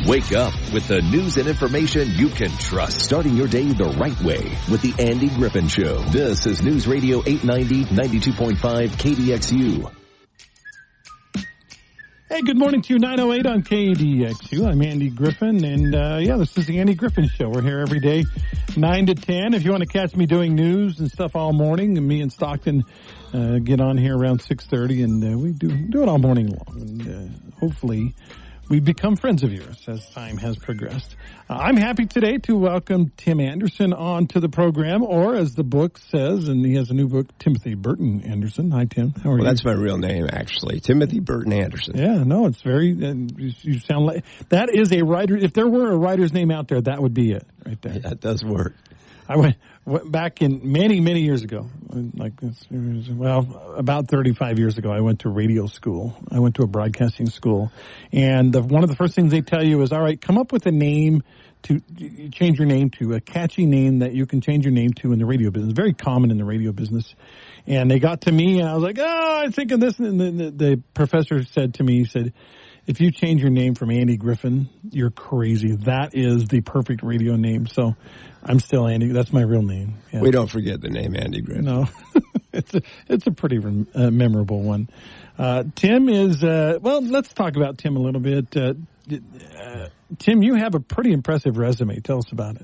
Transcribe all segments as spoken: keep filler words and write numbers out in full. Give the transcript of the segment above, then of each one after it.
Wake up with the news and information you can trust. Starting your day the right way with the Andy Griffin Show. This is News Radio eight ninety, ninety-two point five K D X U. Hey, good morning to you, nine oh eight on K D X U. I'm Andy Griffin, and uh, yeah, this is the Andy Griffin Show. We're here every day, nine to ten. If you want to catch me doing news and stuff all morning, and me and Stockton uh, get on here around six thirty, and uh, we do do it all morning long. And uh, hopefully we become friends of yours as time has progressed. Uh, I'm happy today to welcome Tim Anderson on to the program, or as the book says, and he has a new book, Timothy Burton Anderson. Hi, Tim. How are well, you? That's my real name, actually. Timothy Burton Anderson. Yeah, no, it's very, uh, you, you sound like, that is a writer. If there were a writer's name out there, that would be it right there. Yeah, that does work. I went, went back in many, many years ago, like, well, about thirty-five years ago, I went to radio school. I went to a broadcasting school. And the, one of the first things they tell you is, all right, come up with a name to you change your name to, a catchy name that you can change your name to in the radio business. Very common in the radio business. And they got to me, and I was like, oh, I'm thinking this. And the, the, the professor said to me, he said, if you change your name from Andy Griffin, you're crazy. That is the perfect radio name. So I'm still Andy. That's my real name. Yeah. We don't forget the name Andy Griffin. No, it's a, it's a pretty uh, memorable one. Uh, Tim is, uh, well, let's talk about Tim a little bit. Uh, uh, Tim, you have a pretty impressive resume. Tell us about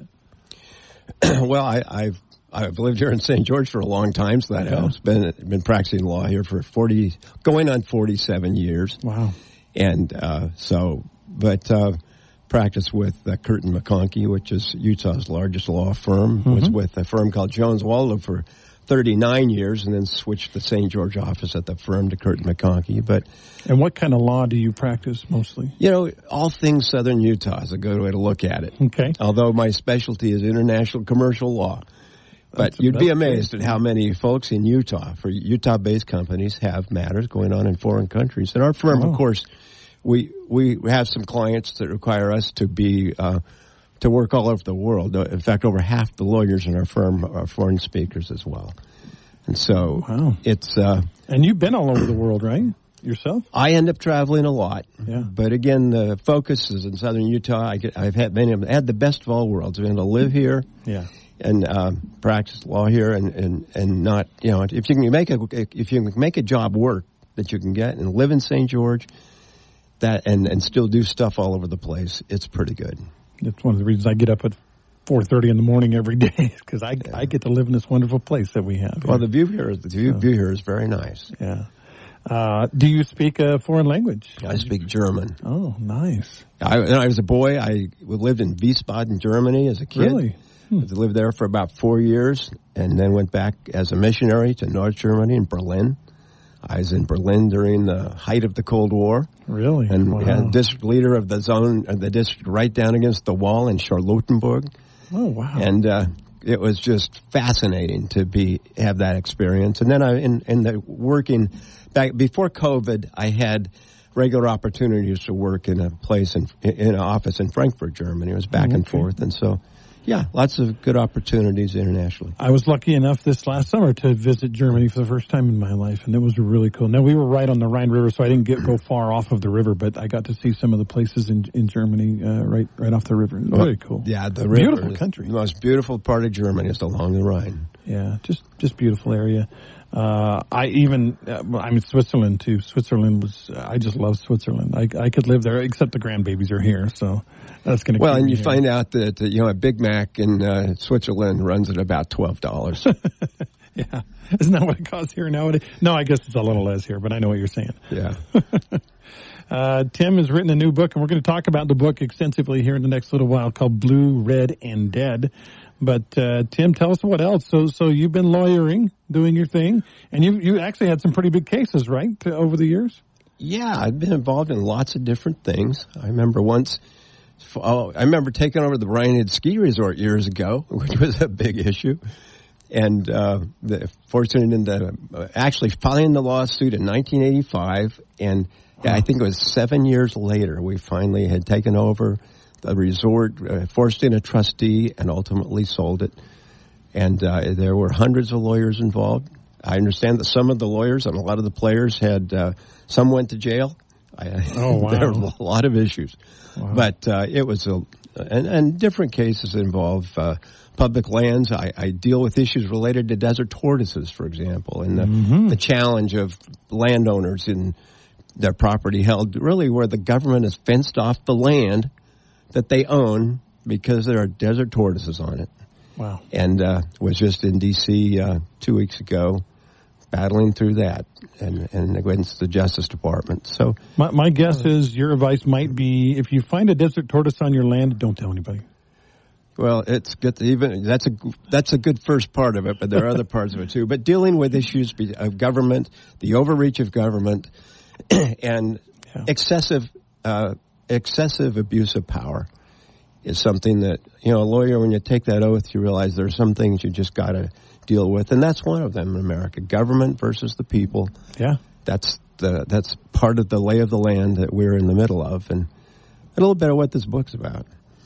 it. Well, I, I've I've lived here in Saint George for a long time, so that yeah. helps. Been been practicing law here for forty, going on forty-seven years. Wow. And uh, so, but uh, practiced with uh, Curtin McConkie, which is Utah's largest law firm. Mm-hmm. Was with a firm called Jones Waldo for thirty-nine years, and then switched the Saint George office at the firm to Curtin McConkie. But and what kind of law do you practice mostly? You know, all things Southern Utah is a good way to look at it. Okay. Although my specialty is international commercial law. But that's, you'd that's be amazed great. At how many folks in Utah, for Utah-based companies, have matters going on in foreign countries. And our firm, oh. of course, we we have some clients that require us to be uh, to work all over the world. In fact, over half the lawyers in our firm are foreign speakers as well. And so wow. it's uh, and you've been all over the world, right? Yourself? I end up traveling a lot. Yeah. But again, the focus is in Southern Utah. I get, I've had many of them, had the best of all worlds. I've been able to live here. Yeah. And uh, practice law here, and, and, and not, you know, if you can make a if you can make a job work that you can get and live in Saint George, that and, and still do stuff all over the place, it's pretty good. That's one of the reasons I get up at four thirty in the morning every day, because I yeah. I get to live in this wonderful place that we have. Well, here. the view here, the view, so, view here is very nice. Yeah. Uh, do you speak a foreign language? I speak German. Oh, nice. I, when I was a boy, I lived in Wiesbaden, Germany, as a kid. Really? Hmm. I lived there for about four years, and then went back as a missionary to North Germany in Berlin. I was in Berlin during the height of the Cold War. Really? And wow. we had a district leader of the zone, of the district right down against the wall in Charlottenburg. Oh, wow. And uh, it was just fascinating to be have that experience. And then I, in, in the working, back before COVID, I had regular opportunities to work in a place, in, in an office in Frankfurt, Germany. It was back okay. and forth, and so... Yeah, lots of good opportunities internationally. I was lucky enough this last summer to visit Germany for the first time in my life, and it was really cool. Now, we were right on the Rhine River, so I didn't get go far off of the river, but I got to see some of the places in in Germany uh, right right off the river. It was well, very cool. Yeah, the river. Beautiful country. The most beautiful part of Germany is along the Rhine. Yeah, just just beautiful area. Uh, I even, uh, I mean, Switzerland too. Switzerland was, uh, I just love Switzerland. I, I could live there, except the grandbabies are here, so that's going to Well, and you here. find out that, uh, you know, a Big Mac in uh, Switzerland runs at about twelve dollars. Yeah. Isn't that what it costs here nowadays? No, I guess it's a little less here, but I know what you're saying. Yeah. uh, Tim has written a new book, and we're going to talk about the book extensively here in the next little while, called Blue, Red, and Dead. But, uh, Tim, tell us what else. So, so you've been lawyering, doing your thing, and you, you actually had some pretty big cases, right, to, over the years? Yeah, I've been involved in lots of different things. I remember once, oh, I remember taking over the Brian Head Ski Resort years ago, which was a big issue. And, uh, the, fortunate in the, uh, actually filing the lawsuit in nineteen eighty-five, and wow. I think it was seven years later, we finally had taken over the resort, uh, forced in a trustee, and ultimately sold it. And uh, there were hundreds of lawyers involved. I understand that some of the lawyers and a lot of the players had, uh, some went to jail. I, oh, wow. There were a lot of issues. Wow. But uh, it was a, and, and different cases involve uh, public lands. I, I deal with issues related to desert tortoises, for example, and the, mm-hmm. the challenge of landowners in their property held really where the government has fenced off the land that they own because there are desert tortoises on it. Wow. And uh, was just in D C uh, two weeks ago battling through that and, and against the Justice Department. So my, my guess uh, is your advice might be if you find a desert tortoise on your land, don't tell anybody. Well, it's good to even that's a that's a good first part of it, but there are other parts of it too. But dealing with issues of government, the overreach of government, and yeah. excessive uh, excessive abuse of power is something that, you know, a lawyer, when you take that oath, you realize there are some things you just got to deal with, and that's one of them in America: government versus the people. Yeah, that's the that's part of the lay of the land that we're in the middle of, and a little bit of what this book's about.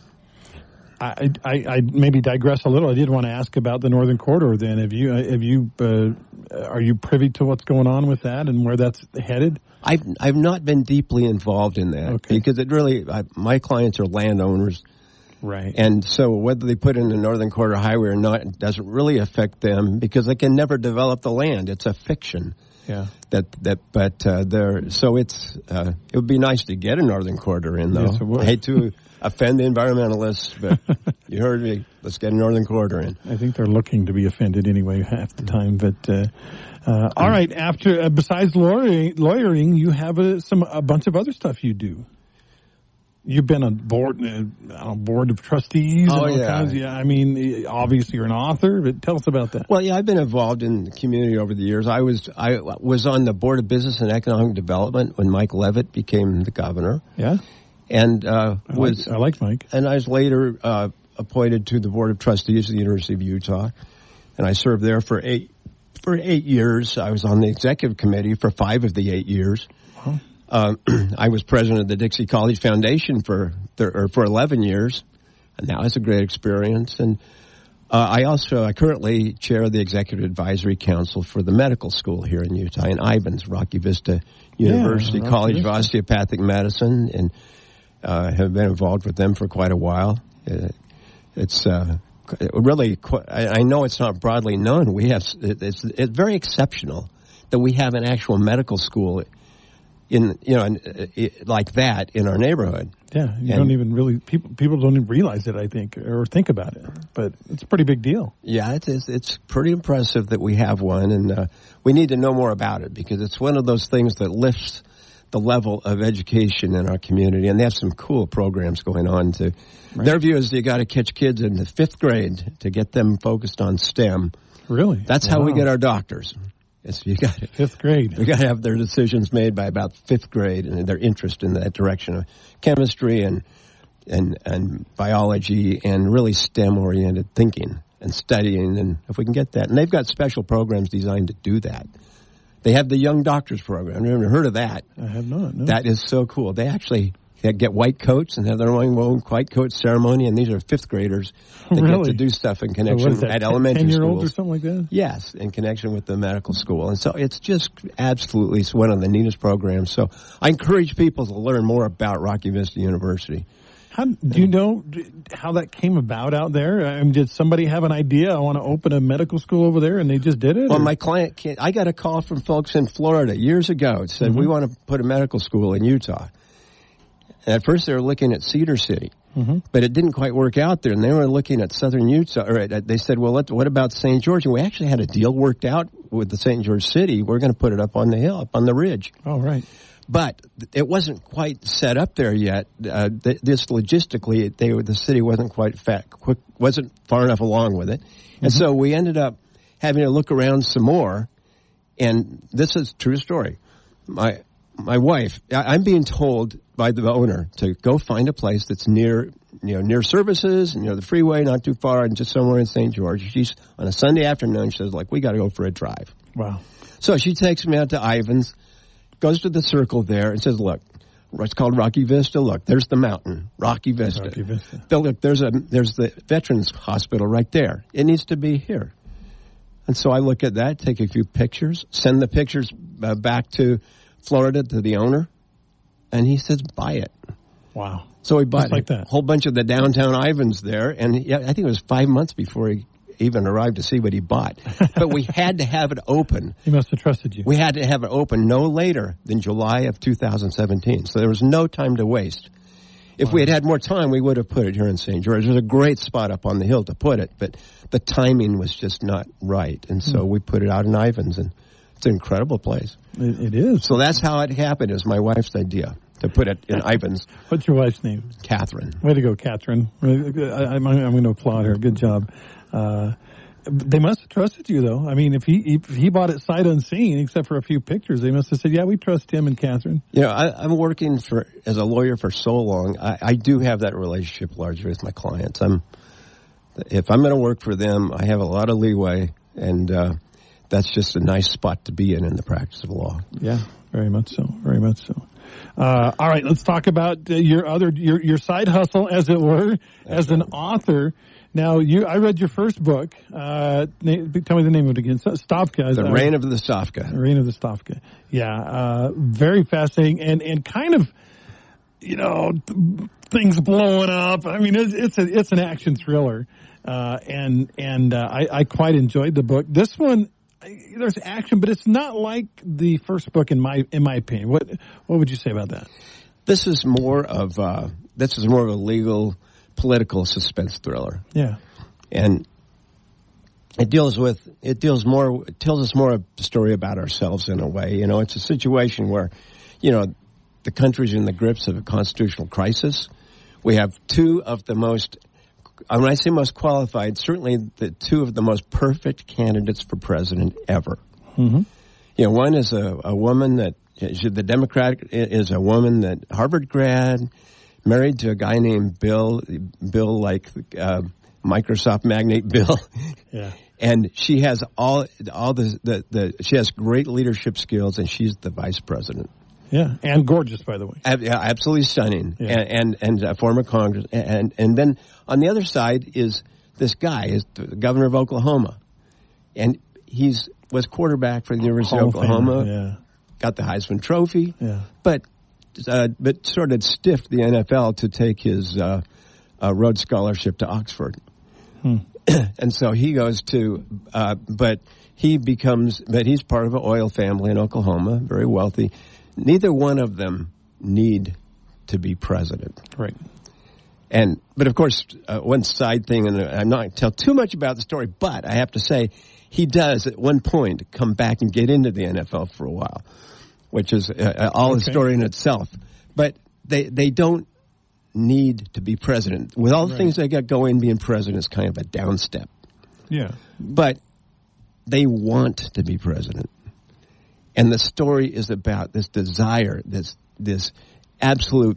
I, I, I maybe digress a little. I did want to ask about the Northern Corridor. Then, have you have you uh, are you privy to what's going on with that and where that's headed? I've I've not been deeply involved in that okay. because it really I, my clients are landowners, right? And so whether they put in the Northern Corridor Highway or not, it doesn't really affect them because they can never develop the land. It's a fiction. Yeah. That that but uh, there so it's uh, it would be nice to get a Northern Corridor in though. Yes, I hate to offend the environmentalists, but you heard me. Let's get a Northern Corridor in. I think they're looking to be offended anyway half the time. But uh, uh, all right, after uh, besides lawyering, lawyering, you have a, some a bunch of other stuff you do. You've been on board, uh, on board of trustees. Oh, and all yeah. Kinds. Yeah. I mean, obviously you're an author, but tell us about that. Well, yeah, I've been involved in the community over the years. I was I was on the Board of Business and Economic Development when Mike Leavitt became the governor. Yeah. And uh, I was like, I like Mike. And I was later uh, appointed to the Board of Trustees of the University of Utah, and I served there for eight for eight years. I was on the executive committee for five of the eight years. Huh. Um, I was president of the Dixie College Foundation for thir- or for eleven years, and that was a great experience. And uh, I also I currently chair the Executive Advisory Council for the medical school here in Utah in Ivins, Rocky Vista University yeah, College Vista. of Osteopathic Medicine, and uh, have been involved with them for quite a while. Uh, it's uh, really quite, I, I know it's not broadly known. We have it's it's very exceptional that we have an actual medical school in, you know, like that in our neighborhood. Yeah, you and, don't even really, people people don't even realize it, I think, or think about it. But it's a pretty big deal. Yeah, it is. It's pretty impressive that we have one, and uh, we need to know more about it because it's one of those things that lifts the level of education in our community, and they have some cool programs going on. To right. Their view is you got to catch kids in the fifth grade to get them focused on STEM. Really? That's wow. how we get our doctors. It's, you got fifth grade. We got to have their decisions made by about fifth grade, and their interest in that direction of chemistry and and and biology and really STEM oriented thinking and studying. And if we can get that, and they've got special programs designed to do that. They have the Young Doctors Program. I've never heard of that. I have not. No. That is so cool. They actually get white coats and have their own white coat ceremony, and these are fifth graders that really? get to do stuff in connection so at elementary schools. ten-year-olds or something like that? Yes, in connection with the medical school. And so it's just absolutely it's one of the neatest programs. So I encourage people to learn more about Rocky Vista University. How, do you know how that came about out there? I mean, did somebody have an idea? I want to open a medical school over there, and they just did it? Well, or? my client can't. I got a call from folks in Florida years ago. It said, mm-hmm. we want to put a medical school in Utah. And at first, they were looking at Cedar City, mm-hmm. but it didn't quite work out there. And they were looking at southern Utah. Or they said, well, what about Saint George? And we actually had a deal worked out with the Saint George City. We're going to put it up on the hill, up on the ridge. Oh, right. But it wasn't quite set up there yet. Uh, th- this logistically, they the city wasn't quite fat, quick, wasn't far enough along with it, and mm-hmm. so we ended up having to look around some more. And this is a true story. My my wife, I, I'm being told by the owner to go find a place that's near, you know, near services, near the freeway, not too far, and just somewhere in Saint George. She's on a Sunday afternoon. She says, like, we got to go for a drive. Wow. So she takes me out to Ivins. Goes to the circle there and says, look, it's called Rocky Vista. Look, there's the mountain, Rocky Vista. Rocky Vista. But look, there's a there's the Veterans Hospital right there. It needs to be here. And so I look at that, take a few pictures, send the pictures uh, back to Florida to the owner, and he says, buy it. Wow. So he bought like a that. whole bunch of the downtown Ivans there, and he, I think it was five months before he even arrived to see what he bought. But we had to have it open. He must have trusted you. We had to have it open no later than July of two thousand seventeen. So there was no time to waste. If wow. we had had more time, we would have put it here in Saint George. There's a great spot up on the hill to put it, but the timing was just not right. And so hmm. we put it out in Ivans, and it's an incredible place. It, it is. So that's how it happened. It was my wife's idea to put it in Ivans. What's your wife's name? Catherine. Way to go, Catherine. I, I'm, I'm going to applaud her. Good job. Uh, they must have trusted you, though. I mean, if he if he bought it sight unseen, except for a few pictures, they must have said, yeah, we trust him and Catherine. You know, I, I'm working for as a lawyer for so long. I, I do have that relationship largely with my clients. I'm, if I'm going to work for them, I have a lot of leeway, and uh, that's just a nice spot to be in in the practice of law. Yeah, very much so. Very much so. Uh, all right, let's talk about uh, your other your your side hustle, as it were, That's as an author. Now, you I read your first book. Uh, na- tell me the name of it again. Stavka. The uh, Reign of the Stavka. Reign of the Stavka. Yeah, uh, very fascinating and and kind of, you know, th- things blowing up. I mean, it's it's, a, it's an action thriller, uh, and and uh, I, I quite enjoyed the book. This one. There's action, but it's not like the first book in my in my opinion. What what would you say about that? This is more of uh, this is more of a legal, political suspense thriller. Yeah, and it deals with it deals more it tells us more of the story about ourselves in a way. You know, it's a situation where, you know, the country's in the grips of a constitutional crisis. We have two of the most. When I say most qualified, certainly the two of the most perfect candidates for president ever. Mm-hmm. You know, one is a, a woman that, the Democrat is a woman that Harvard grad, married to a guy named Bill, Bill like uh, Microsoft magnate Bill. Yeah. And she has all all the, the, the, she has great leadership skills, and she's the vice president. Yeah, and gorgeous, by the way. Ab- yeah, absolutely stunning, yeah. and and, and a former Congress, and and then on the other side is this guy, is the governor of Oklahoma, and he's was quarterback for the University Hall of Oklahoma. Famer, yeah. Got the Heisman Trophy, yeah. but uh, but sort of stiffed the N F L to take his uh, uh, Rhodes Scholarship to Oxford, hmm. and so he goes to, uh, but he becomes, but he's part of an oil family in Oklahoma, very wealthy. Neither one of them need to be president. Right. And, but of course, uh, one side thing, and I'm not going to tell too much about the story, but I have to say, he does at one point come back and get into the N F L for a while, which is uh, all okay. a story in itself. But they, they don't need to be president. With all the right. things they got going, being president is kind of a downstep. Yeah. But they want to be president. And the story is about this desire, this this absolute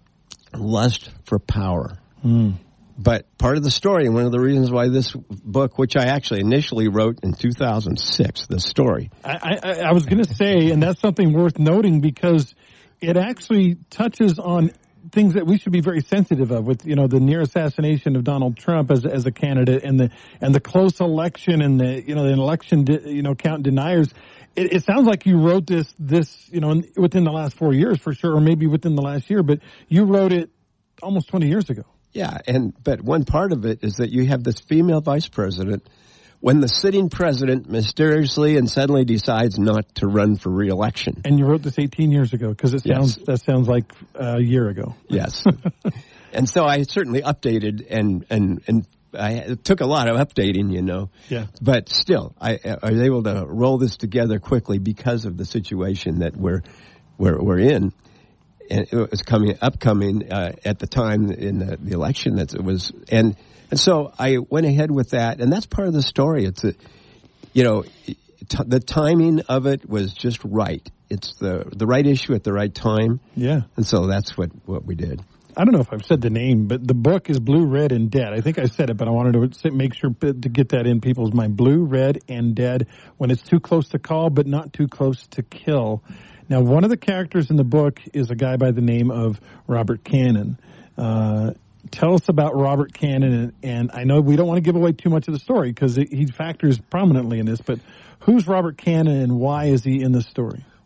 lust for power. Mm. But part of the story, and one of the reasons why this book, which I actually initially wrote in two thousand six, the story. I, I, I was going to say, and that's something worth noting, because it actually touches on things that we should be very sensitive of, with, you know, the near assassination of Donald Trump as as a candidate, and the and the close election, and the, you know, the election de, you know count deniers. It, it sounds like you wrote this this you know within the last four years for sure, or maybe within the last year, but you wrote it almost twenty years ago. Yeah, and but one part of it is that you have this female vice president. When the sitting president mysteriously and suddenly decides not to run for re-election. And you wrote this eighteen years ago, because it sounds yes. that sounds like a year ago. Yes. And so I certainly updated, and, and, and I, it took a lot of updating, you know. Yeah. But still, I, I was able to roll this together quickly because of the situation that we're we're, we're in. And it was coming upcoming uh, at the time in the, the election that it was, and and so I went ahead with that, and that's part of the story. It's a, you know, t- the timing of it was just right. It's the the right issue at the right time. Yeah, and so that's what, what we did. I don't know if I've said the name, but the book is Blue, Red, and Dead. I think I said it, but I wanted to make sure to get that in people's mind. Blue, Red, and Dead. When it's too close to call, but not too close to kill. Now, one of the characters in the book is a guy by the name of Robert Cannon. Uh, tell us about Robert Cannon, and, and I know we don't want to give away too much of the story because he factors prominently in this, but who's Robert Cannon and why is he in this story?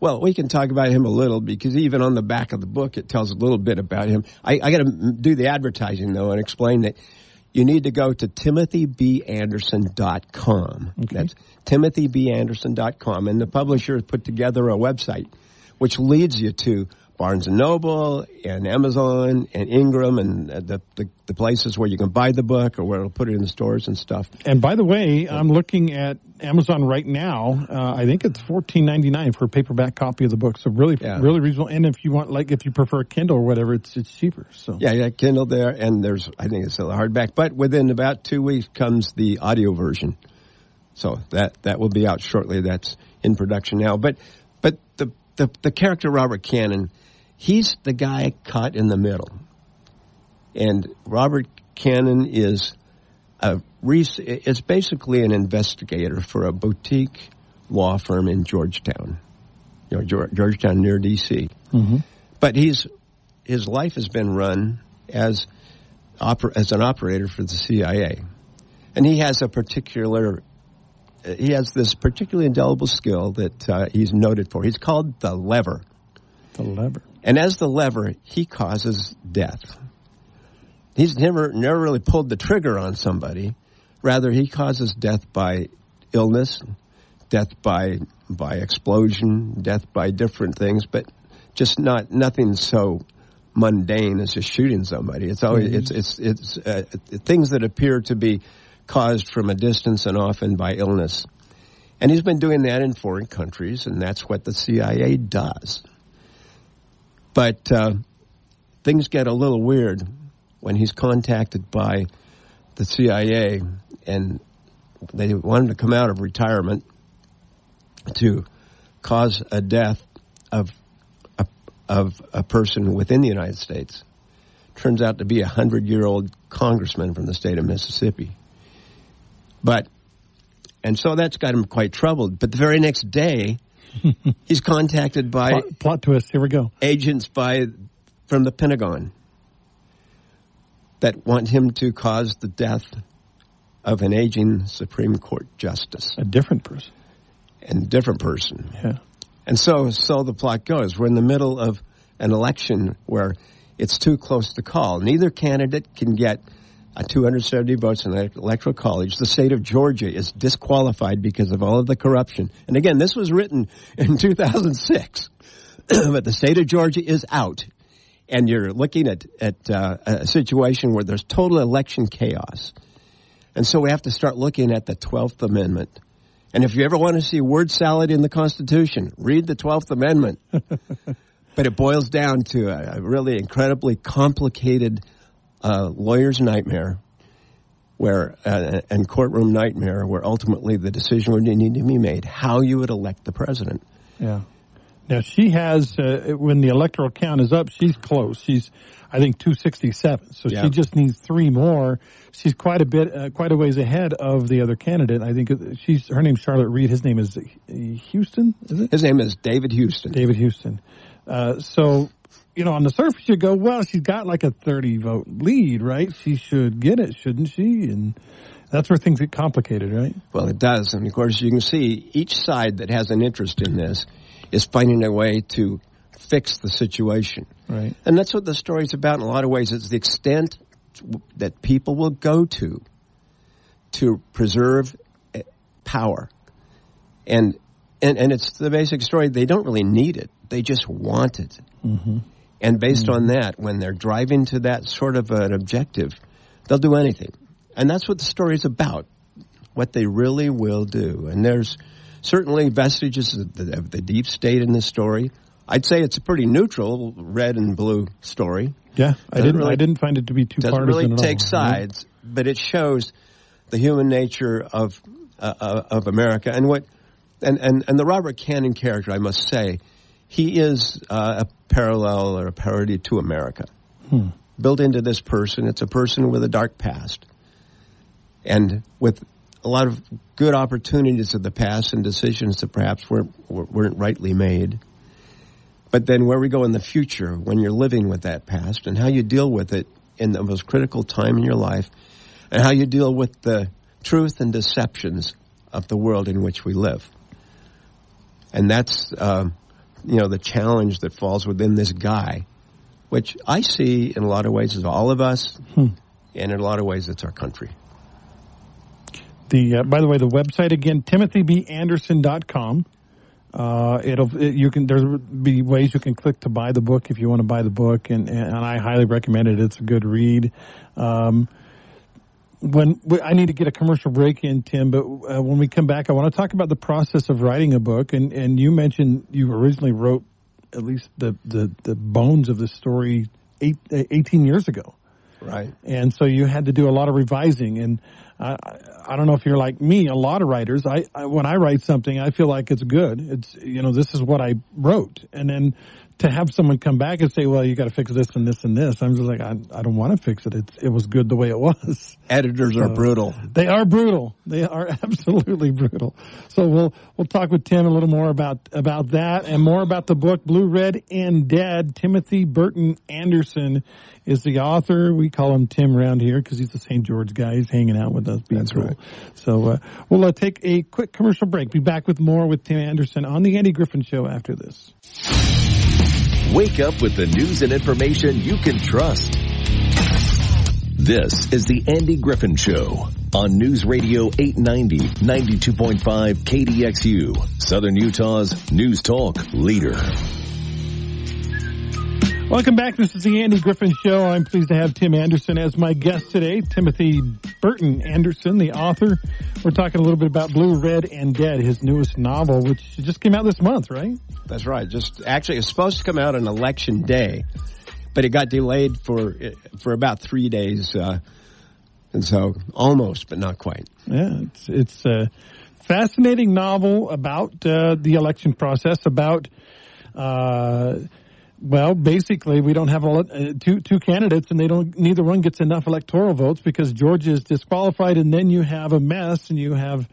Well, we can talk about him a little because even on the back of the book, it tells a little bit about him. I, I got to do the advertising, though, and explain that you need to go to timothy b anderson dot com. Okay. That's timothy b anderson dot com. And the publisher has put together a website which leads you to Barnes and Noble and Amazon and Ingram and the, the the places where you can buy the book or where it'll put it in the stores and stuff. And by the way, I'm looking at Amazon right now. Uh, I think it's fourteen ninety-nine for a paperback copy of the book. So really, yeah. really reasonable. And if you want, like, if you prefer Kindle or whatever, it's it's cheaper. So yeah, yeah, Kindle there, and there's I think it's still a hardback. But within about two weeks comes the audio version. So that that will be out shortly. That's in production now. But but the the, the character Robert Cannon. He's the guy caught in the middle. And Robert Cannon is a is basically an investigator for a boutique law firm in Georgetown, you know, Georgetown near D C. Mm-hmm. But he's his life has been run as oper- as an operator for the C I A, and he has a particular he has this particularly indelible skill that uh, he's noted for. He's called the lever. The lever. And as the lever, he causes death. He's never never really pulled the trigger on somebody. Rather, he causes death by illness, death by by explosion, death by different things, but just not nothing so mundane as just shooting somebody. It's always mm-hmm. it's it's it's uh, things that appear to be caused from a distance and often by illness. And he's been doing that in foreign countries, and that's what the C I A does. But uh, things get a little weird when he's contacted by the C I A, and they want him to come out of retirement to cause a death of a, of a person within the United States. Turns out to be a hundred-year-old congressman from the state of Mississippi. But, and so that's got him quite troubled. But the very next day, he's contacted by plot, plot twist. Here we go. Agents by from the Pentagon that want him to cause the death of an aging Supreme Court justice. A different person. And different person. Yeah. And so, so the plot goes. We're in the middle of an election where it's too close to call. Neither candidate can get Uh, two hundred seventy votes in the Electoral College. The state of Georgia is disqualified because of all of the corruption. And again, this was written in two thousand six. But the state of Georgia is out. And you're looking at, at uh, a situation where there's total election chaos. And so we have to start looking at the twelfth Amendment. And if you ever want to see word salad in the Constitution, read the twelfth Amendment. But it boils down to a, a really incredibly complicated Uh, lawyer's nightmare, where uh, and courtroom nightmare, where ultimately the decision would need to be made how you would elect the president. Yeah. Now she has uh, when the electoral count is up, she's close. She's I think two sixty-seven. So yeah. She just needs three more. She's quite a bit, uh, quite a ways ahead of the other candidate. I think she's her name's Charlotte Reed. His name is Houston. Is it? His name is David Houston. David Houston. Uh, so. You know, on the surface, you go, well, she's got like a thirty-vote lead, right? She should get it, shouldn't she? And that's where things get complicated, right? Well, it does. And, of course, you can see each side that has an interest in this is finding a way to fix the situation. Right. And that's what the story's about in a lot of ways. It's the extent that people will go to to preserve power. And, and, and it's the basic story. They don't really need it. They just want it. Mm-hmm. And based mm-hmm. on that, when they're driving to that sort of an objective, they'll do anything. And that's what the story's about, what they really will do. And there's certainly vestiges of the, of the deep state in this story. I'd say it's a pretty neutral red and blue story. Yeah, I didn't really, I didn't find it to be too partisan doesn't really take all. sides, right? But it shows the human nature of uh, of America. And what and, and, and the Robert Cannon character, I must say, he is uh, a parallel or a parody to America. Hmm. Built into this person, it's a person with a dark past. And with a lot of good opportunities of the past and decisions that perhaps weren't, weren't rightly made. But then where we go in the future when you're living with that past and how you deal with it in the most critical time in your life and how you deal with the truth and deceptions of the world in which we live. And that's... Uh, you know, the challenge that falls within this guy, which I see in a lot of ways as all of us, hmm. and in a lot of ways it's our country. The uh, by the way, the website again, timothy b anderson dot com. Uh, it'll it, you can there'll be ways you can click to buy the book if you want to buy the book, and and I highly recommend it. It's a good read. Um, when I need to get a commercial break in, Tim, but uh, when we come back, I want to talk about the process of writing a book. And and you mentioned you originally wrote at least the the, the bones of the story eight, eighteen years ago. Right. And so you had to do a lot of revising. And I, I don't know if you're like me, a lot of writers, I, I when I write something, I feel like it's good. It's, you know, this is what I wrote. And then to have someone come back and say, well, you got to fix this and this and this, I'm just like, I, I don't want to fix it. It's, it was good the way it was. Editors so, are brutal. They are brutal. They are absolutely brutal. So we'll we'll talk with Tim a little more about about that and more about the book Blue, Red, and Dead. Timothy Burton Anderson is the author. We call him Tim around here because he's the Saint George guy. He's hanging out with us. Being That's cool. right. So uh, we'll uh, take a quick commercial break. Be back with more with Tim Anderson on the Andy Griffin Show after this. Wake up with the news and information you can trust. This is the Andy Griffin Show on News Radio eight ninety, ninety-two point five K D X U, Southern Utah's news talk leader. Welcome back. This is the Andy Griffin Show. I'm pleased to have Tim Anderson as my guest today. Timothy Burton Anderson, the author. We're talking a little bit about Blue, Red, and Dead, his newest novel, which just came out this month, right? That's right. Just actually, it's supposed to come out on Election Day, but it got delayed for for about three days, uh, and so almost, but not quite. Yeah, it's it's a fascinating novel about uh, the election process, about. Uh, Well, basically, we don't have a, uh, two two candidates, and they don't. Neither one gets enough electoral votes because Georgia is disqualified, and then you have a mess, and you have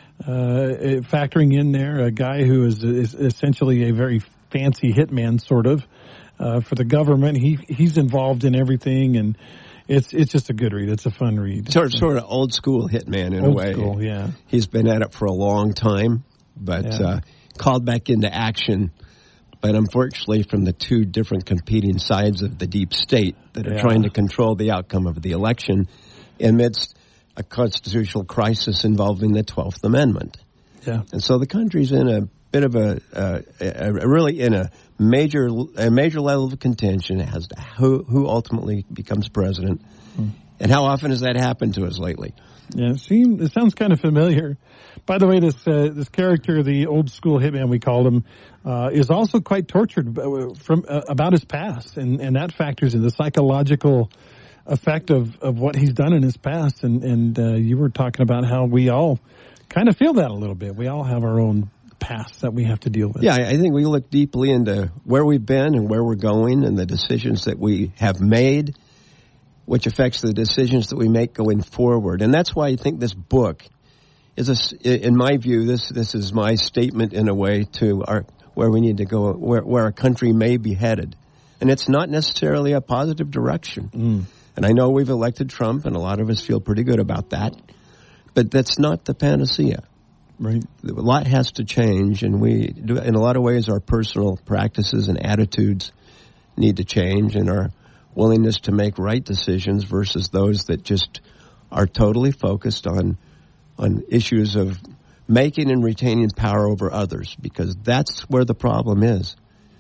uh, factoring in there a guy who is, is essentially a very fancy hitman, sort of, uh, for the government. He he's involved in everything, and it's it's just a good read. It's a fun read. Sort of, sort of old school hitman in old a way. School, yeah. He's been at it for a long time, but Yeah. uh, called back into action. But unfortunately, from the two different competing sides of the deep state that are Yeah. trying to control the outcome of the election amidst a constitutional crisis involving the twelfth Amendment. Yeah. And so the country's in a bit of a, uh, a, a really in a major a major level of contention as to who, who ultimately becomes president. Hmm. And how often has that happened to us lately? Yeah, it, seems, it sounds kind of familiar. By the way, this uh, this character, the old school hitman we called him, uh, is also quite tortured from uh, about his past, and, and that factors in the psychological effect of, of what he's done in his past. And and uh, you were talking about how we all kind of feel that a little bit. We all have our own past that we have to deal with. Yeah, I think we look deeply into where we've been and where we're going, and the decisions that we have made, which affects the decisions that we make going forward. And that's why I think this book is, a, in my view, this this is my statement in a way to our where we need to go, where, where our country may be headed. And it's not necessarily a positive direction. Mm. And I know we've elected Trump, and a lot of us feel pretty good about that. But that's not the panacea. Right. A lot has to change, and we, do, in a lot of ways, our personal practices and attitudes need to change, and our willingness to make right decisions versus those that just are totally focused on on issues of making and retaining power over others, because that's where the problem is.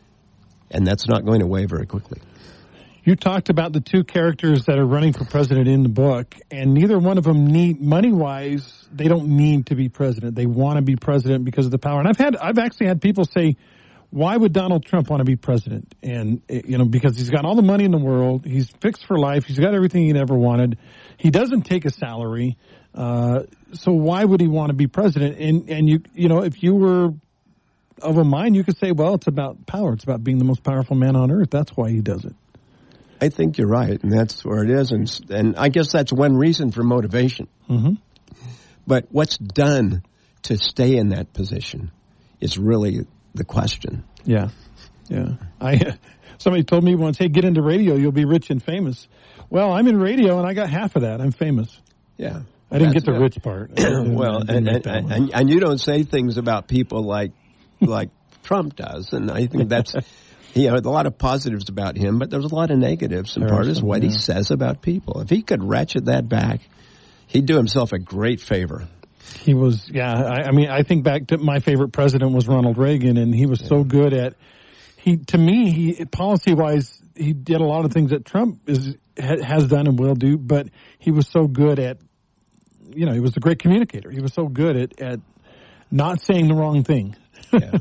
And that's not going away very quickly. You talked about the two characters that are running for president in the book, and neither one of them need, money-wise, they don't need to be president. They want to be president because of the power. And I've had, I've actually had people say, why would Donald Trump want to be president? And, you know, because he's got all the money in the world. He's fixed for life. He's got everything he'd ever wanted. He doesn't take a salary. Uh, so why would he want to be president? And, and you, you know, if you were of a mind, you could say, well, it's about power. It's about being the most powerful man on earth. That's why he does it. I think you're right, and that's where it is. And, and I guess that's one reason for motivation. Mm-hmm. But what's done to stay in that position is really the question. Yeah, yeah. I somebody told me once, hey, get into radio, you'll be rich and famous. Well, I'm in radio, and I got half of that. I'm famous. Yeah. I didn't That's get the it. rich part. Well, and, and, and, and you don't say things about people like like Trump does, and I think that's, you know, a lot of positives about him, but there's a lot of negatives, and part is what yeah. he says about people. If he could ratchet that back, he'd do himself a great favor. He was, yeah, I, I mean, I think back to my favorite president was Ronald Reagan, and he was yeah. so good at, he, to me, he, policy-wise, he did a lot of things that Trump is has done and will do, but he was so good at, you know, he was a great communicator. He was so good at, at not saying the wrong thing. Yeah.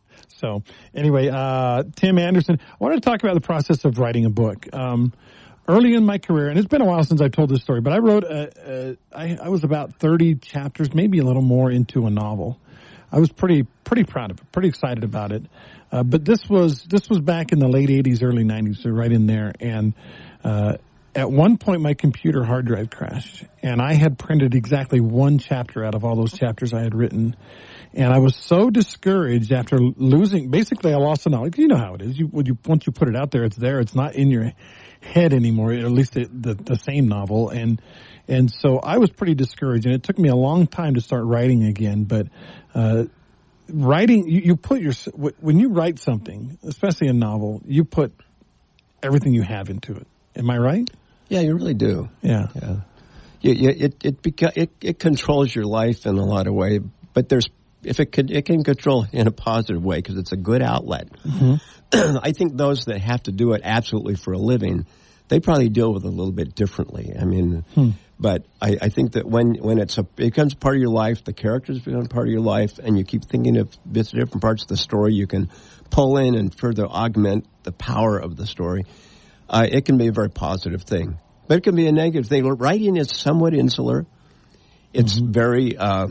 So anyway, uh, Tim Anderson, I wanted to talk about the process of writing a book. Um, early in my career, and it's been a while since I've told this story, but I wrote, a, a, I, I was about thirty chapters, maybe a little more into a novel. I was pretty, pretty proud of it, pretty excited about it. Uh, but this was, this was back in the late eighties, early nineties, so right in there. And, uh, at one point my computer hard drive crashed, and I had printed exactly one chapter out of all those chapters I had written. And I was so discouraged after losing, basically I lost the knowledge. You know how it is. You, when you, once you put it out there, it's there. It's not in your head anymore, at least the, the, the same novel. And, and so I was pretty discouraged, and it took me a long time to start writing again. But, uh, writing, you, you put your, when you write something, especially a novel, you put everything you have into it. Am I right? Yeah, you really do. Yeah. Yeah. You, you, it, it, beca- it, it controls your life in a lot of ways, but there's, if it could, it can control in a positive way because it's a good outlet. Mm-hmm. I think those that have to do it absolutely for a living, they probably deal with it a little bit differently. I mean, hmm. but I, I think that when, when it's a, it becomes part of your life, the characters become part of your life, and you keep thinking of bits of different parts of the story you can pull in and further augment the power of the story. Uh, it can be a very positive thing, but it can be a negative thing. Writing is somewhat insular. It's mm-hmm. very, uh,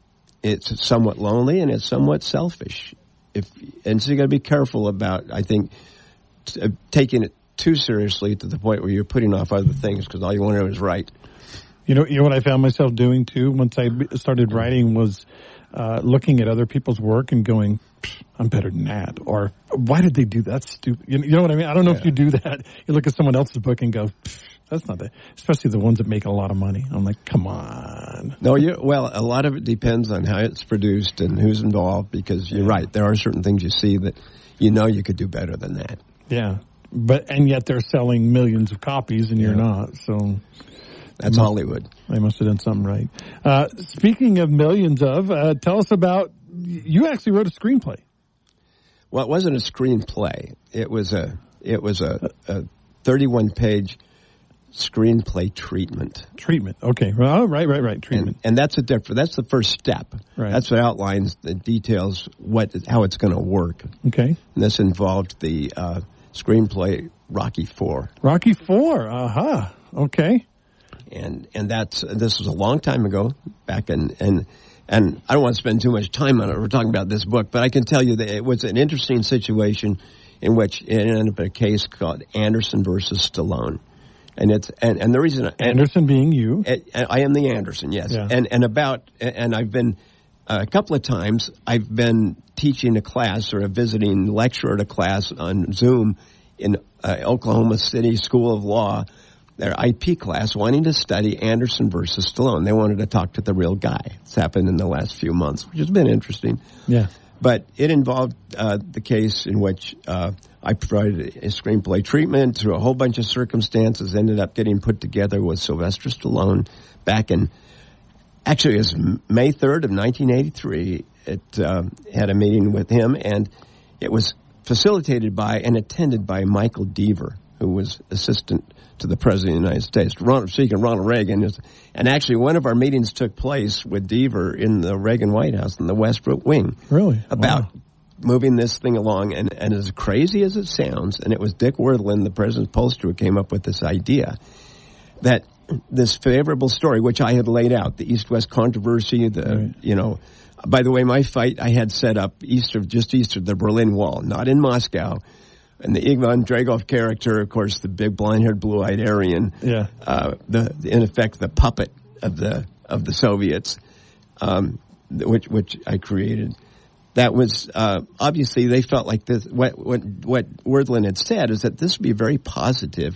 it's somewhat lonely, and it's somewhat selfish. If and so you got to be careful about, I think, t- uh, taking it too seriously to the point where you're putting off other things because all you want to do is write. You know, you know what I found myself doing too once I started writing was uh, looking at other people's work and going, I'm better than that, or why did they do that? Stupid. You know what I mean? I don't know yeah. if you do that. You look at someone else's book and go, that's not that. Especially the ones that make a lot of money. I'm like, come on. No, you well, a lot of it depends on how it's produced and who's involved. Because you're yeah. right, there are certain things you see that you know you could do better than that. Yeah, but and yet they're selling millions of copies, and yeah. you're not. So that's must, Hollywood. They must have done something right. Uh, speaking of millions of, uh, tell us about. You actually wrote a screenplay. Well, it wasn't a screenplay. It was a it was a, a thirty-one page screenplay treatment. Treatment. Okay. Well, right, right, right. Treatment. And, and that's a different. That's the first step. Right. That's what outlines the details what how it's going to work. Okay. And this involved the uh, screenplay Rocky Four. Rocky Four. Uh-huh. Okay. And and that's this was a long time ago, back in and and I don't want to spend too much time on it. We're talking about this book, but I can tell you that it was an interesting situation in which it ended up in a case called Anderson versus Stallone. And it's and, and the reason Anderson and, being you, and, and I am the Anderson, yes. Yeah. And and about and I've been uh, a couple of times I've been teaching a class or a visiting lecturer at a class on Zoom in uh, Oklahoma City School of Law, their I P class, wanting to study Anderson versus Stallone. They wanted to talk to the real guy. It's happened in the last few months, which has been interesting. Yeah. But it involved uh, the case in which uh, I provided a screenplay treatment through a whole bunch of circumstances, ended up getting put together with Sylvester Stallone back in, actually it was May third of nineteen eighty-three. It uh, had a meeting with him, and it was facilitated by and attended by Michael Deaver, who was assistant to the President of the United States, Ronald, speaking of Ronald Reagan. And actually, one of our meetings took place with Deaver in the Reagan White House in the Westbrook Wing. Really? About wow. moving this thing along. And, and as crazy as it sounds, and it was Dick Werthlin, the president's pollster, who came up with this idea that this favorable story, which I had laid out, the East-West controversy, the, right. you know, by the way, my fight I had set up east of, just east of the Berlin Wall, not in Moscow. And the Ivan Dragov character, of course, the big blonde-haired, blue-eyed Aryan, yeah. uh, the in effect the puppet of the of the Soviets, um, which which I created. That was uh, obviously they felt like this. What what what Werthlin had said is that this would be very positive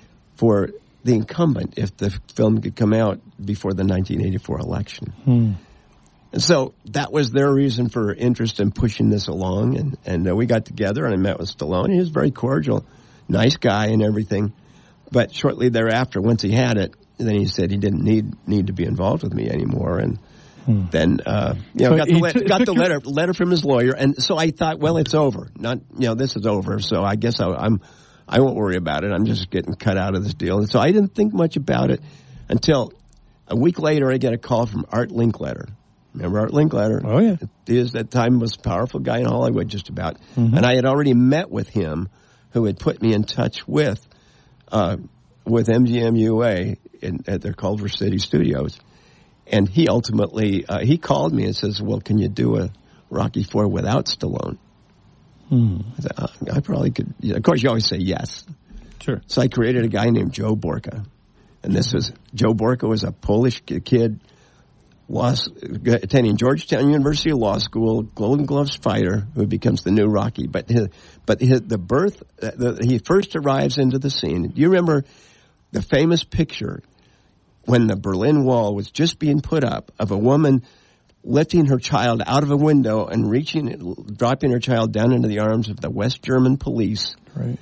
for the incumbent if the film could come out before the nineteen eighty-four election. Hmm. And so that was their reason for interest in pushing this along. And, and uh, we got together and I met with Stallone. He was very cordial, nice guy and everything. But shortly thereafter, once he had it, then he said he didn't need need to be involved with me anymore. And hmm. then, uh, you know, so got, the, le- t- got the letter letter from his lawyer. And so I thought, well, it's over. Not, you know, this is over. So I guess I, I'm, I won't worry about it. I'm just getting cut out of this deal. And so I didn't think much about it until a week later I get a call from Art Linkletter. Remember Art Linkletter? Oh, yeah. He is, at that time, was a powerful guy in Hollywood, just about. Mm-hmm. And I had already met with him, who had put me in touch with uh, with M G M U A in, at their Culver City studios. And he ultimately, uh, he called me and says, well, can you do a Rocky four without Stallone? Hmm. I said, uh, I probably could. Of course, you always say yes. Sure. So I created a guy named Joe Borka. And this was, Joe Borka was a Polish kid, Law, attending Georgetown University Law School, Golden Gloves fighter who becomes the new Rocky. But his, but his, the birth, the, he first arrives into the scene. Do you remember the famous picture when the Berlin Wall was just being put up of a woman lifting her child out of a window and reaching, dropping her child down into the arms of the West German police? Right.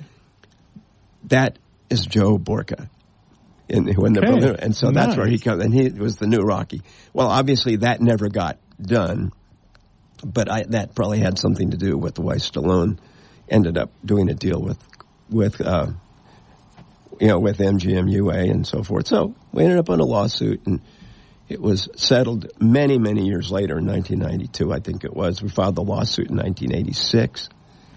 That is Joe Borka. In, when the okay. Berlin, and so nice. that's where he comes, and he was the new Rocky. Well, obviously that never got done, but I, that probably had something to do with the why Stallone ended up doing a deal with, with, uh, you know, with M G M U A and so forth. So we ended up on a lawsuit, and it was settled many, many years later in nineteen ninety-two, I think it was. We filed the lawsuit in nineteen eighty-six,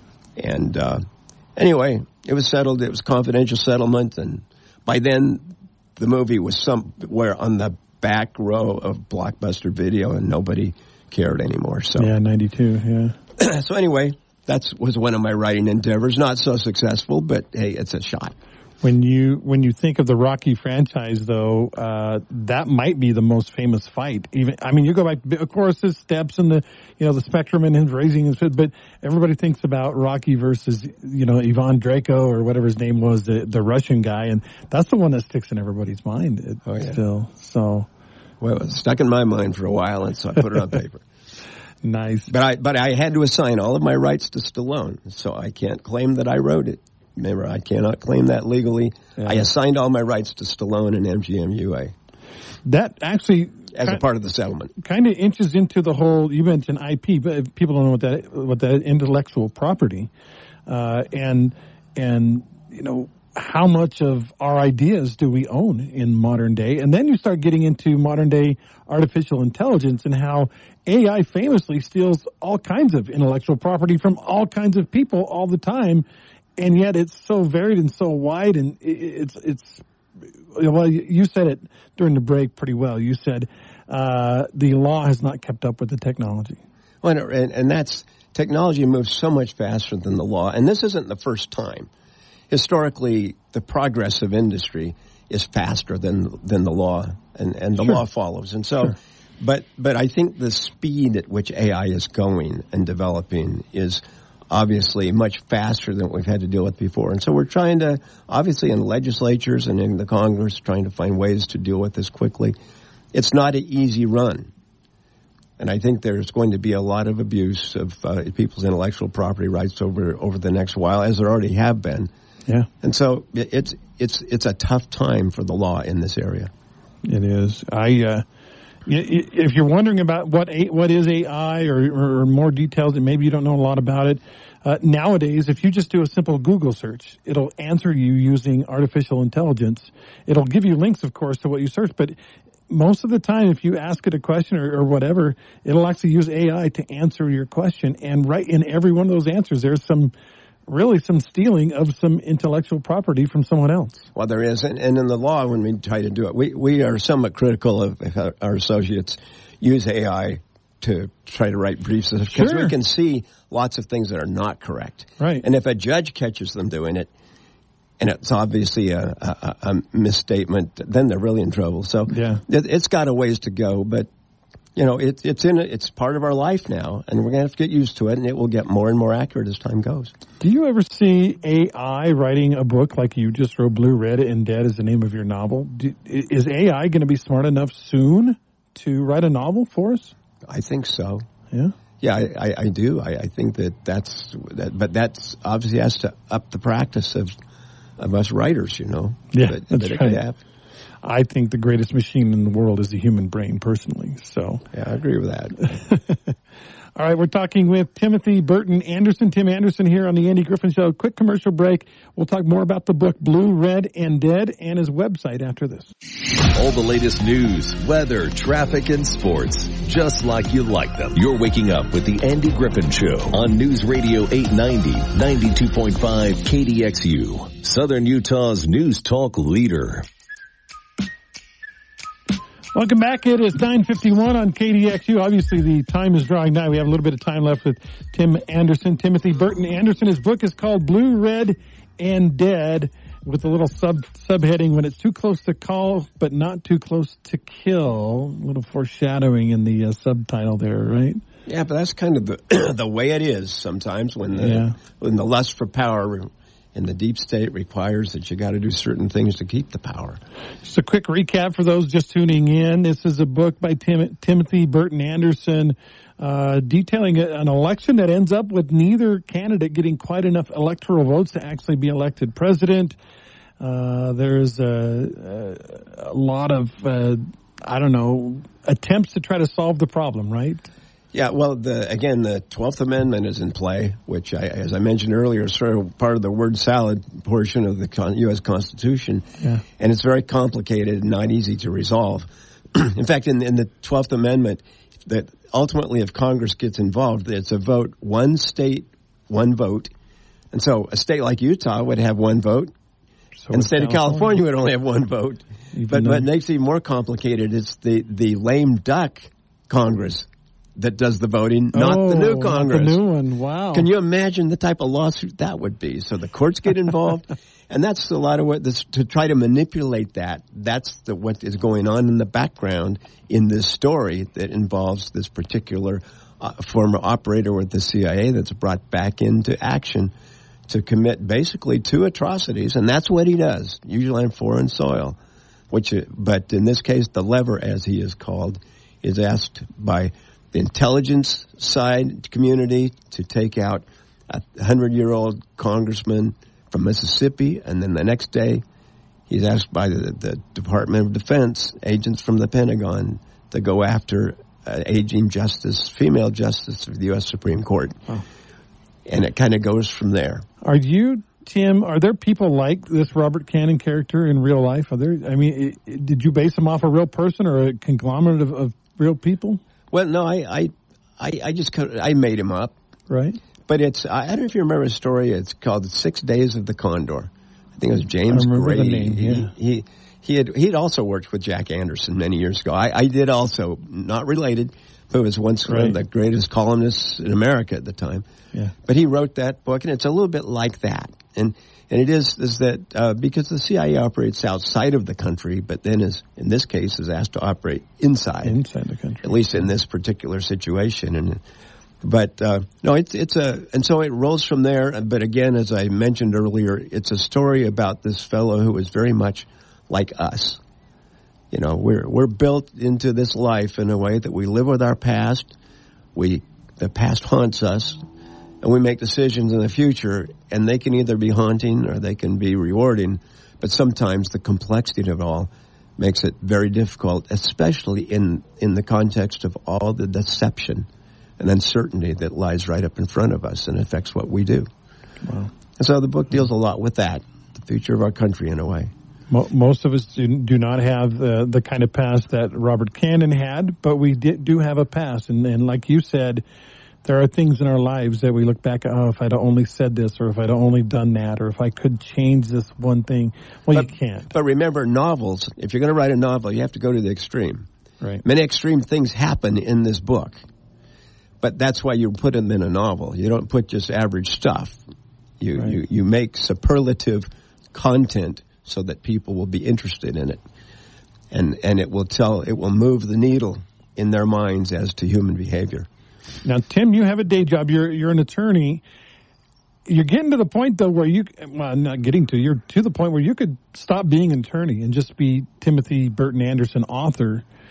and uh, anyway, it was settled. It was a confidential settlement, and by then, the movie was somewhere on the back row of Blockbuster Video, and nobody cared anymore. So yeah, ninety-two. Yeah. So anyway, that was one of my writing endeavors. Not so successful, but hey, it's a shot. When you when you think of the Rocky franchise, though, uh, that might be the most famous fight. Even I mean, you go back, of course, his steps and the you know the spectrum and him raising his foot, but everybody thinks about Rocky versus you know Ivan Drago or whatever his name was, the the Russian guy, and that's the one that sticks in everybody's mind it, oh, yeah. still. So, well, it stuck in my mind for a while, and so I put it on paper. Nice, but I but I had to assign all of my rights to Stallone, so I can't claim that I wrote it. Remember, I cannot claim that legally. Yeah. I assigned all my rights to Stallone and M G M U A. That actually, as a part of the settlement, kind of inches into the whole. You mentioned I P, but people don't know what that what that intellectual property, uh, and and you know how much of our ideas do we own in modern day, and then you start getting into modern day artificial intelligence and how A I famously steals all kinds of intellectual property from all kinds of people all the time. And yet it's so varied and so wide, and it's, it's, well, you said it during the break pretty well. You said uh, the law has not kept up with the technology. Well, and, and that's, technology moves so much faster than the law, and this isn't the first time. Historically, the progress of industry is faster than than the law, and, and the sure. law follows. And so, sure. but but I think the speed at which A I is going and developing is obviously much faster than what we've had to deal with before. And so we're trying to, obviously in legislatures and in the Congress, trying to find ways to deal with this quickly. It's not an easy run. And I think there's going to be a lot of abuse of uh, people's intellectual property rights over over the next while, as there already have been. Yeah. And so it's it's it's a tough time for the law in this area. It is. I uh if you're wondering about what a, what is A I or, or more details, and maybe you don't know a lot about it, uh, nowadays, if you just do a simple Google search, it'll answer you using artificial intelligence. It'll give you links, of course, to what you search, but most of the time, if you ask it a question or, or whatever, it'll actually use A I to answer your question. And right in every one of those answers, there's some really some stealing of some intellectual property from someone else. Well, there is. And, and in the law, when we try to do it, we, we are somewhat critical of our associates use A I to try to write briefs because sure. we can see lots of things that are not correct. Right. And if a judge catches them doing it, and it's obviously a, a, a misstatement, then they're really in trouble. So yeah. it, it's got a ways to go, but you know, it, it's in it's part of our life now, and we're going to have to get used to it, and it will get more and more accurate as time goes. Do you ever see A I writing a book like you just wrote? Blue, Red, and Dead is the name of your novel. Do, is A I going to be smart enough soon to write a novel for us? I think so. Yeah? Yeah, I, I, I do. I, I think that that's, that, but that's obviously has to up the practice of of us writers, you know. Yeah, that, that's that it right. could happen. I think the greatest machine in the world is the human brain, personally. So, yeah, I agree with that. All right, we're talking with Timothy Burton Anderson. Tim Anderson here on the Andy Griffin Show. Quick commercial break. We'll talk more about the book Blue, Red, and Dead and his website after this. All the latest news, weather, traffic, and sports, just like you like them. You're waking up with the Andy Griffin Show on News Radio eight ninety, ninety-two point five K D X U, Southern Utah's news talk leader. Welcome back. It is nine fifty-one on K D X U. Obviously, the time is drawing nigh. We have a little bit of time left with Tim Anderson, Timothy Burton Anderson. His book is called Blue, Red, and Dead, with a little sub subheading, When It's Too Close to Call, But Not Too Close to Kill. A little foreshadowing in the uh, subtitle there, right? Yeah, but that's kind of the the way it is sometimes when the Yeah. when the lust for power in the deep state requires that you got to do certain things to keep the power. Just a quick recap for those just tuning in. This is a book by Tim, Timothy Burton Anderson, uh, detailing a, an election that ends up with neither candidate getting quite enough electoral votes to actually be elected president. Uh, there's a, a, a lot of, uh, I don't know, attempts to try to solve the problem, right? Yeah, well, the, again, the twelfth Amendment is in play, which, I, as I mentioned earlier, is sort of part of the word salad portion of the con- U S Constitution. Yeah. And it's very complicated and not easy to resolve. In fact, in, in the twelfth Amendment, that ultimately if Congress gets involved, it's a vote, one state, one vote. And so a state like Utah would have one vote, So and the state of California would only have one vote. Even But though- what makes it even more complicated is the, the lame duck Congress that does the voting, not oh, the new not Congress. the new one. Wow. Can you imagine the type of lawsuit that would be? So the courts get involved, and that's a lot of what this, to try to manipulate that. That's the, what is going on in the background in this story that involves this particular uh, former operator with the C I A that's brought back into action to commit basically two atrocities, and that's what he does, usually on foreign soil. Which, but in this case, the lever, as he is called, is asked by the intelligence side community to take out a hundred-year-old congressman from Mississippi, and then the next day he's asked by the, the Department of Defense, agents from the Pentagon, to go after uh, aging justice, female justice of the U S Supreme Court. Wow. And it kind of goes from there. Are you, Tim, are there people like this Robert Cannon character in real life? Are there, I mean, i- i- did you base him off a real person or a conglomerate of, of real people? Well, no, I, I, I, I just kind of, I made him up, Right? but it's I don't know if you remember a story. It's called Six Days of the Condor. I think it was James I remember Gray. the name, yeah. He, he he had he had also worked with Jack Anderson many years ago. I, I did also, not related, but was once one Right. of the greatest columnists in America at the time. Yeah. But he wrote that book, and it's a little bit like that. And and it is is that uh, because the C I A operates outside of the country, but then is in this case is asked to operate inside, Inside the country. at least in this particular situation. And but uh, no, it's it's a and so it rolls from there. But again, as I mentioned earlier, it's a story about this fellow who is very much like us. You know, we're we're built into this life in a way that we live with our past. We the past haunts us, and we make decisions in the future, and they can either be haunting or they can be rewarding. But sometimes the complexity of it all makes it very difficult, especially in in the context of all the deception and uncertainty that lies right up in front of us and affects what we do. Wow. And so the book deals a lot with that, the future of our country in a way. Mo- Most of us do, do not have the, the kind of past that Robert Cannon had, but we did, do have a past. And, and like you said, there are things in our lives that we look back at, oh, if I'd only said this, or if I'd only done that, or if I could change this one thing. Well, But- you can't. But remember, novels, if you're going to write a novel, you have to go to the extreme. Right. Many extreme things happen in this book. But that's why you put them in a novel. You don't put just average stuff. You, Right. you, you make superlative content so that people will be interested in it. And, and it will tell, it will move the needle in their minds as to human behavior. Now, Tim, you have a day job. You're you're an attorney. You're getting to the point, though, where you, well, not getting to, you're to the point where you could stop being an attorney and just be Timothy Burton Anderson, author.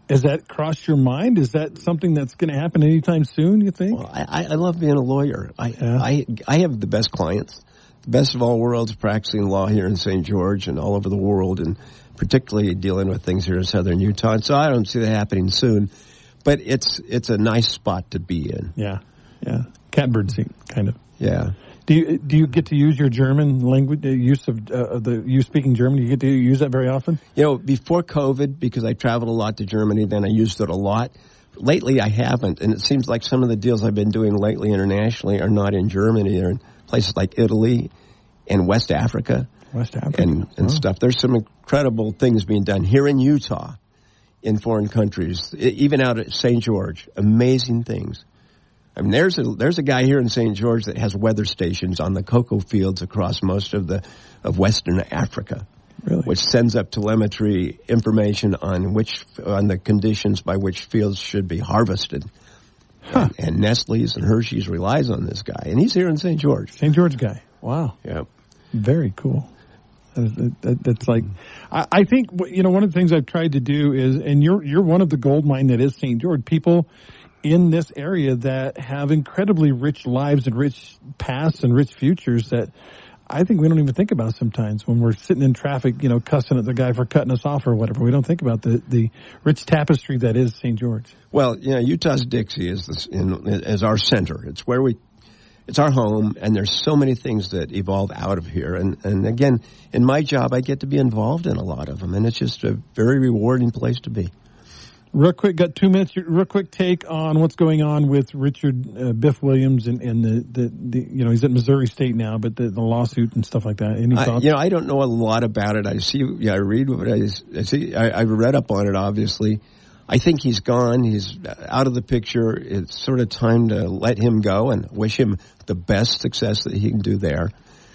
Has that crossed your mind? Is that something that's going to happen anytime soon, you think? Well, I, I love being a lawyer. I, Yeah. I I have the best clients, the best of all worlds practicing law here in Saint George and all over the world, and particularly dealing with things here in southern Utah. And so I don't see that happening soon, but it's it's a nice spot to be in. Yeah, yeah. Catbird seat, kind of. Yeah. Do you do you get to use your German language, the use of uh, the you speaking German? Do you get to use that very often? You know, before COVID, because I traveled a lot to Germany, then I used it a lot. Lately, I haven't, and it seems like some of the deals I've been doing lately internationally are not in Germany. They're in places like Italy and West Africa. West Africa. And, and Wow. stuff. There's some incredible things being done here in Utah, in foreign countries, e- even out at Saint George. Amazing things. I mean, there's a, there's a guy here in Saint George that has weather stations on the cocoa fields across most of the, of Western Africa. Really? Which sends up telemetry information on which, on the conditions by which fields should be harvested. Huh. And, and Nestle's and Hershey's relies on this guy. And he's here in Saint George. Saint George guy. Wow. Yeah. Very cool. That is, that, that, that's like, I, I think, you know, one of the things I've tried to do is, and you're, you're one of the gold mine that is Saint George, people in this area that have incredibly rich lives and rich pasts and rich futures that I think we don't even think about sometimes when we're sitting in traffic, you know, cussing at the guy for cutting us off or whatever. We don't think about the, the rich tapestry that is Saint George. Well, you know, Utah's Dixie is this, in, is our center. It's where we, it's our home, and there's so many things that evolve out of here. And, and again, in my job, I get to be involved in a lot of them, and it's just a very rewarding place to be. Real quick, got two minutes. Real quick take on what's going on with Richard uh, Biff Williams and, and the, the, the, you know, he's at Missouri State now, but the, the lawsuit and stuff like that. Any I, thoughts? you know, I don't know a lot about it. I see, yeah, I read what I, I see. I, I've read up on it, obviously. I think he's gone. He's out of the picture. It's sort of time to let him go and wish him the best success that he can do there.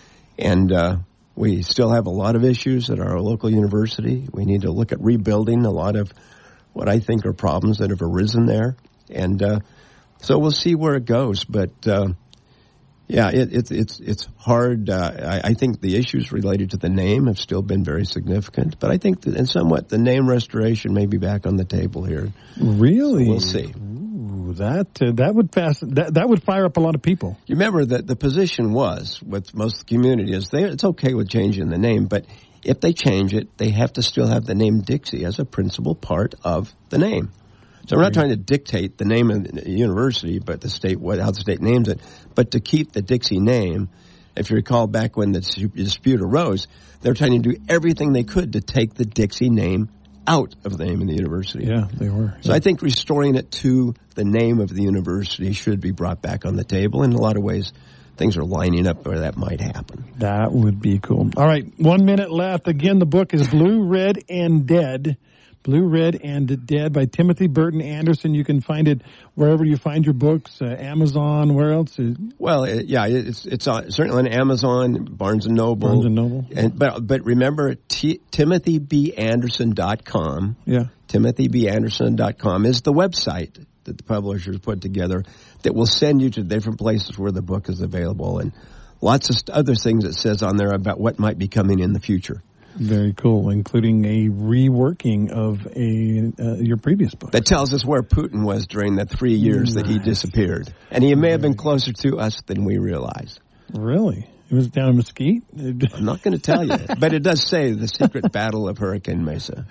And uh, we still have a lot of issues at our local university. We need to look at rebuilding a lot of what I think are problems that have arisen there. And uh, so we'll see where it goes. But, uh, yeah, it, it, it's it's hard. Uh, I, I think the issues related to the name have still been very significant. But I think that in somewhat the name restoration may be back on the table here. Really? So we'll see. Ooh, that uh, that would fast that that would fire up a lot of people. You remember that the position was with most of the community is they, it's okay with changing the name, but if they change it, they have to still have the name Dixie as a principal part of the name. So we're not trying to dictate the name of the university, but the state, what, how the state names it, but to keep the Dixie name. If you recall back when the dispute arose, they were trying to do everything they could to take the Dixie name out of the name of the university. Yeah, they were. So I think restoring it to the name of the university should be brought back on the table. In a lot of ways, things are lining up where that might happen. That would be cool. All right, one minute left. Again, the book is Blue, Red, and Dead. Blue, Red, and Dead by Timothy Burton Anderson. You can find it wherever you find your books, uh, Amazon, where else? Well, it, yeah, it's it's on, certainly on Amazon, Barnes and Noble. Barnes and Noble. And, but, but remember, T- timothy b anderson dot com. Yeah. timothy b anderson dot com is the website that the publishers put together that will send you to different places where the book is available, and lots of other things it says on there about what might be coming in the future. Very cool, including a reworking of a uh, your previous book. That tells us where Putin was during the three years nice. that he disappeared. And he may have been closer to us than we realize. Really? It was down in Mesquite? I'm not going to tell you, but it does say the secret battle of Hurricane Mesa.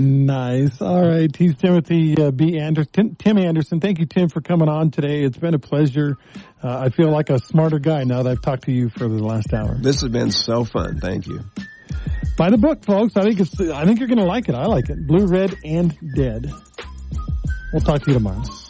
Nice. All right. He's Timothy uh, B. Anderson. Tim Anderson. Thank you, Tim, for coming on today. It's been a pleasure. Uh, I feel like a smarter guy now that I've talked to you for the last hour. This has been so fun. Thank you. Buy the book, folks. I think it's. I think you're going to like it. I like it. Blue, Red, and Dead. We'll talk to you tomorrow.